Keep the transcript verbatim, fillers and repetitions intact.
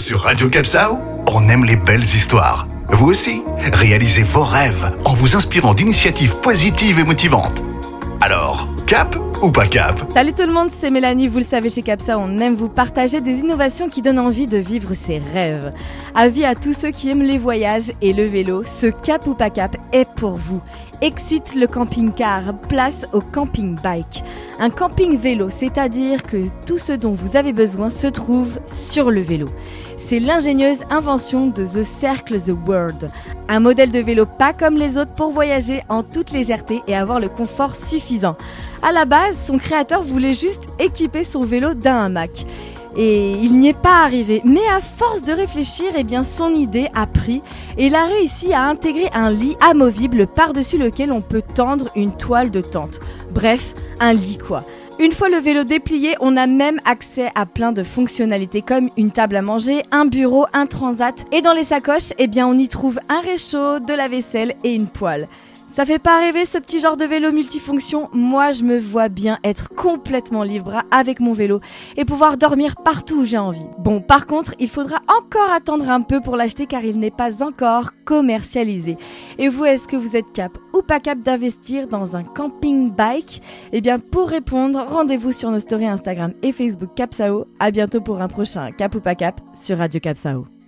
Sur Radio Capsao, on aime les belles histoires. Vous aussi, réalisez vos rêves en vous inspirant d'initiatives positives et motivantes. Alors, cap ou pas cap? Salut tout le monde, c'est Mélanie. Vous le savez, chez Capsao, on aime vous partager des innovations qui donnent envie de vivre ses rêves. Avis à tous ceux qui aiment les voyages et le vélo, ce cap ou pas cap est pour vous. Excite le camping-car, place au camping bike. Un camping vélo, c'est-à-dire que tout ce dont vous avez besoin se trouve sur le vélo. C'est l'ingénieuse invention de The Circle The World. Un modèle de vélo pas comme les autres pour voyager en toute légèreté et avoir le confort suffisant. À la base, son créateur voulait juste équiper son vélo d'un hamac. Et il n'y est pas arrivé, mais à force de réfléchir, eh bien son idée a pris et il a réussi à intégrer un lit amovible par-dessus lequel on peut tendre une toile de tente. Bref, un lit quoi. Une fois le vélo déplié, on a même accès à plein de fonctionnalités comme une table à manger, un bureau, un transat. Et dans les sacoches, eh bien on y trouve un réchaud, de la vaisselle et une poêle. Ça fait pas rêver ce petit genre de vélo multifonction? Moi, je me vois bien être complètement libre avec mon vélo et pouvoir dormir partout où j'ai envie. Bon, par contre, il faudra encore attendre un peu pour l'acheter car il n'est pas encore commercialisé. Et vous, est-ce que vous êtes cap ou pas cap d'investir dans un camping bike? Eh bien, pour répondre, rendez-vous sur nos stories Instagram et Facebook Capsao. À bientôt pour un prochain Cap ou pas cap sur Radio Capsao.